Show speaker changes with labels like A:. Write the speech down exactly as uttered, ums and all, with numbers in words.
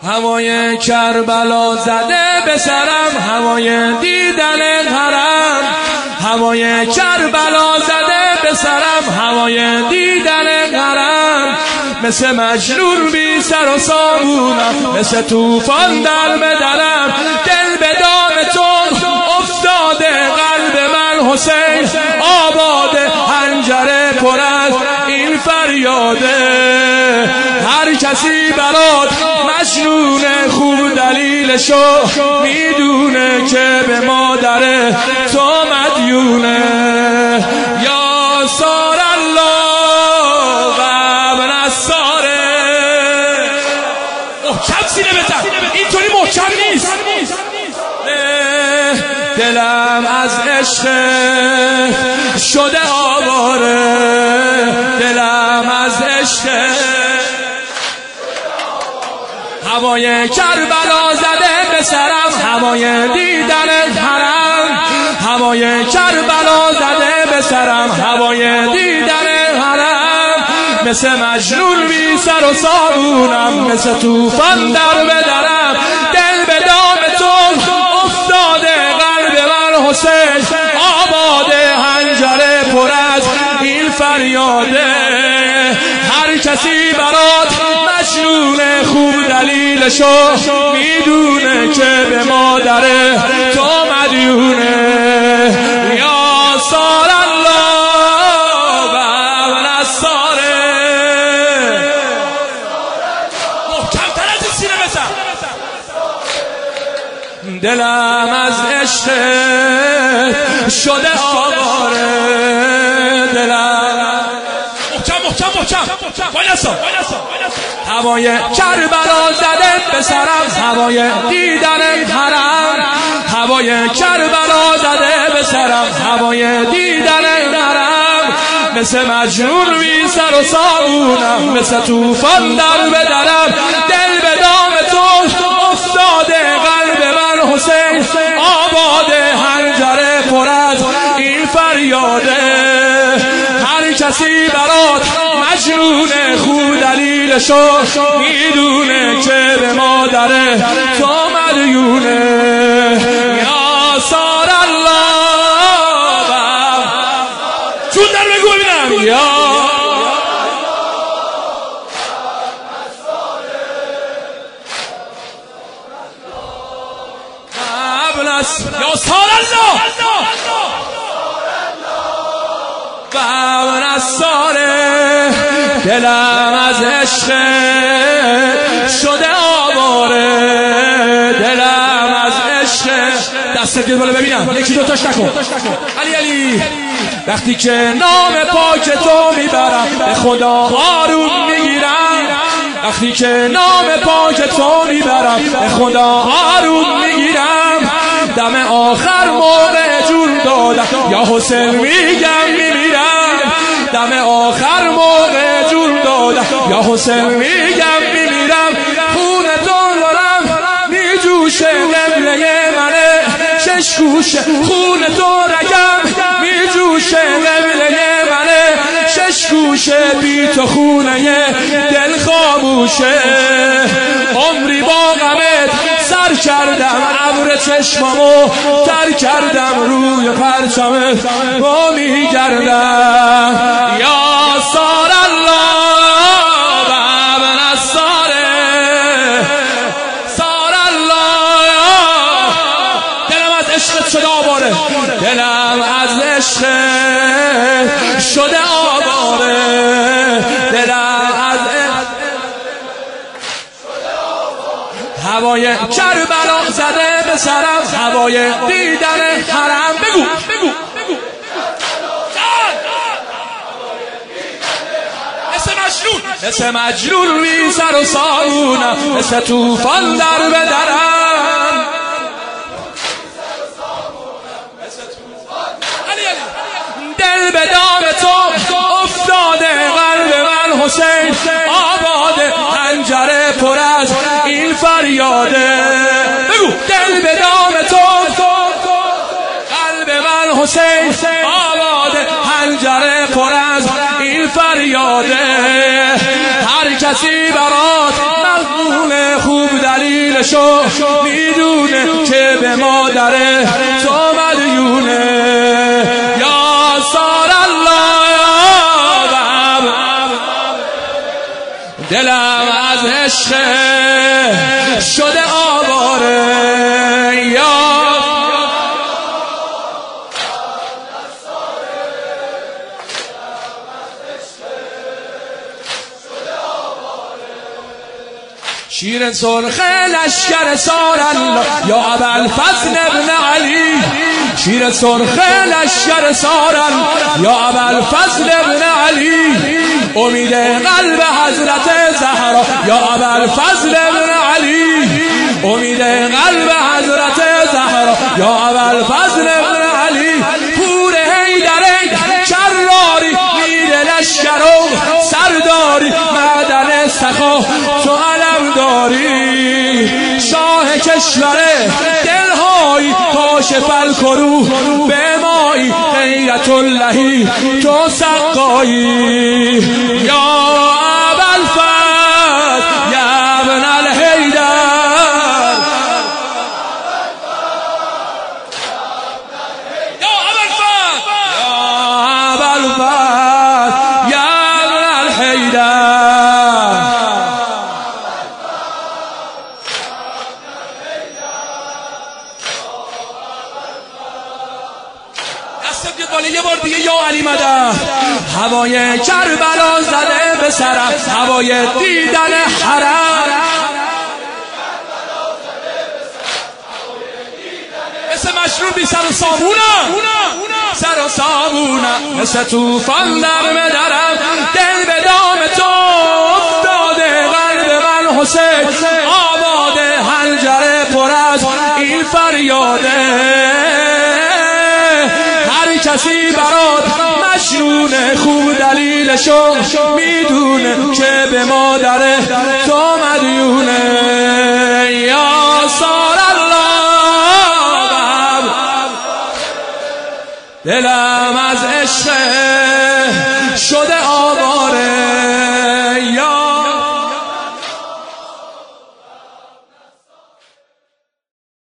A: هوای کربلا زده به سرم، هوای دیدن حرم. هوای کربلا زده به سرم، هوای دیدن حرم. مثل مجنون بی سر و سامونم، مثل طوفان در بدنم. دل به دام تو افتاده، قلب من حسین آباده. حنجره پر از این فریاده، هر کسی برات مجنونه. خوب دلیلشو میدونه که به مادر تو مدیونه. یا سار الله و ابن الساره. محکم سینه بزن، اینطوری محکم نیست. دلم از عشق شده آواره، دلم از عشق. هوای کربلا زده به سرم، هوای دیدن حرم. هوای کربلا زده به سرم، هوای دیدن حرم. مثل مجنون بی سر و سامونم، مثل طوفان در بدنم. دل به دام تو افتاده، قلب من حسین آباده. حنجره پر از این فریاده، هر کسی برات مجنونه. خوب دلیلشو میدونه که به مادر تو مدیونه. یا سار الله و ابن الساره. محکم‌تر از این سینه بزن. دلم از عشق شده آواره، دلم محکم محکم محکم وایسا. هوای کربلا زده به سرم، هوای دیدن حرم. هوای کربلا زده به سرم، هوای دیدن حرم. مثل مجنون بی سر و سامونم، مثل طوفان در بدنم. دل به دام تو افتاده، قلب من حسین آباده. حنجره پر از این فریاده، هر کسی برات مجنونه. خوب دلیلشو میدونه که به مادر تو مدیونه. یا سار الله چون در بگو ببینم. یا یا سار الله و ابن الساره. دلم از عشق شده آواره، دلم از عشق. دستت بیاد بالا ببینم، یکی دوتاش نکن. علی علی. وقتی که نام پاک تو میبرم، به خدا آروم میگیرم. وقتی که نام پاک تو میبرم، به خدا آروم میگیرم. دم آخر موقع جون دادم، یا حسین میگم میمیرم. دم آخر موقع جون دادم، یا حسین میگم میمیرم. خون تو دارم میجوشه، قبله منه شش گوشه. خون تو رگم میجوشه، قبله منه شش گوشه. بی تو خونه دل خاموشه. عمری با غمت سر کردم، ابر چشمامو تر کردم. روی پرچمت با میگردم. یا سار الله و ابن الساره. سار الله. دلم از عشقت شده آواره، دلم از عشقت شده آواره. دلم از هوای کربلا زده به سرم، هوای دیدن حرم. بگو بگو بگو. مثل مجنون، مثل مجنون بی سر و سامونم، مثل طوفان در بدنم. دل به دام تو افتاده، قلب من حسین آباده. حنجره پر از این فریاده. بگو. دل به دام تو، قلب من حسین آباده. حنجره پر از این فریاده، هر کسی برات مغمونه. خوب دلیل دلیلشو میدونه که به مادر تو مدیونه. یا سار الله دلم از عشق شده آواره. یا شیر سرخ لشکر سار الله یا ابوالفضل ابن علی. شیر سرخ لشکر سار الله یا ابوالفضل ابن علی. امید قلب حضرت زهرا یا ابوالفضل ابن علی. امید قلب حضرت زهرا یا ابوالفضل ابن علی. پور حیدر کراری میر لشکر و سرداری معدن سخا تو علم داری. شاه کشور دلهایی کاشف الکروه به مایی غیرت اللهی تو سقایی. یا ابوالفضل یا ابن الحیدر یا ابوالفضل یا ابوالفضل یا ابن الحیدر. یه بار دیگه یا علی مدد. هوای کربلا زده به سرم، هوای دیدن حرم. مثل مشروب بی سر و سامونم، سر و سامونم مثل توفان در مدرم. دل به دام تو افتاده قلب من حسین آباده. حنجره پر از این فریاده. کسی برات مجنونه خوب دلیلشو میدونه که به مادر تو مدیونه. یا سار الله دلم از عشق